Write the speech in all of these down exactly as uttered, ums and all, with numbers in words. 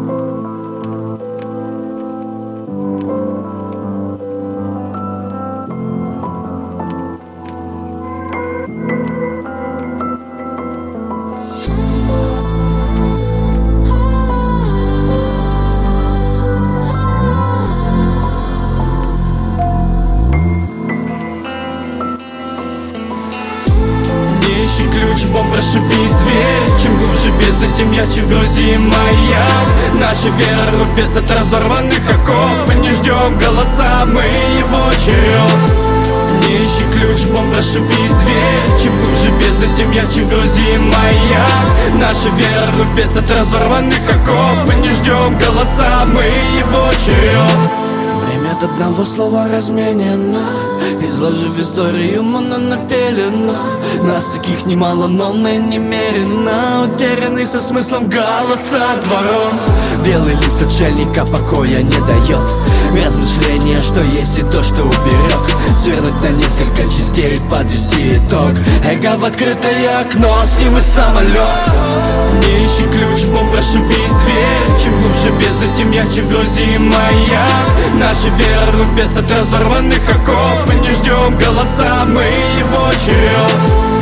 Ключ, бомба шибит дверь. Чем глубже бездна, тем ярче в грузи маяк. Наша вера рубец от разорванных оков. Мы не ждем голоса, мы его черед. Не ищи ключ, бомба шибит дверь. Чем глубже бездна, тем ярче в грузи маяк. Наша вера рубец от разорванных оков. Мы не ждем голоса, мы его черед. Время от одного слова разменено. Изложив историю, мы напелено. Нас таких немало, но мы немерено. Утерянный со смыслом голоса дворов. Белый лист отшельника покоя не дает. Размышления, что есть и то, что уберег. Свернуть на несколько частей, подвести итог. Эго в открытое окно, с ним и самолет. Не ищи ключ, бомба шибит дверь. Чем глубже бездна, тем ярче в грузи маяк. Наша вера рубец от разорванных оков. Мы не ждем голоса, мы его черед.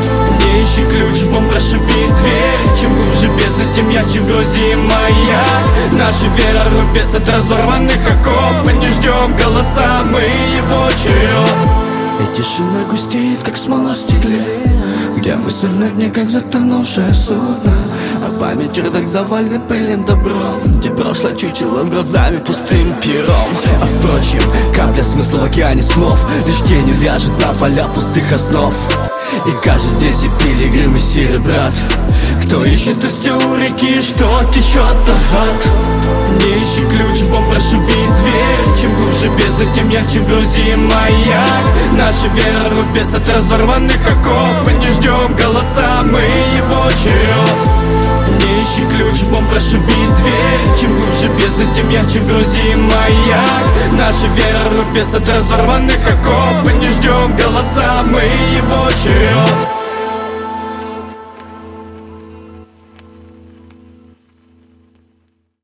Не ищи ключ, бомба шибит дверь. Чем глубже бездна, тем ярче в грузи маяк. Наша вера рубец от разорванных оков. Мы не ждем голоса, мы его черед. И тишина густеет, как смола в стекле, где мысль на дне, как затонувшее судно. А память чердак завален пыльным добром, где прошлое чучело с глазами пустым пером. А впрочем, капля смысла в океане слов лишь тенью ляжет на поля пустых основ. И каждый здесь и пилигрим, и сирый брат, кто ищет истину у реки, что течет назад. Не ищи ключ, бомба шибит дверь. Чем глубже бездна, тем ярче в грузи маяк. Наша вера рубец от разорванных оков. Мы не ждем голоса, мы его черед. Не ищи ключ, бомба шибит дверь. Чем глубже бездна, тем ярче в грузи маяк. Наша вера рубец от разорванных оков. Мы не ждем голоса, мы его черед.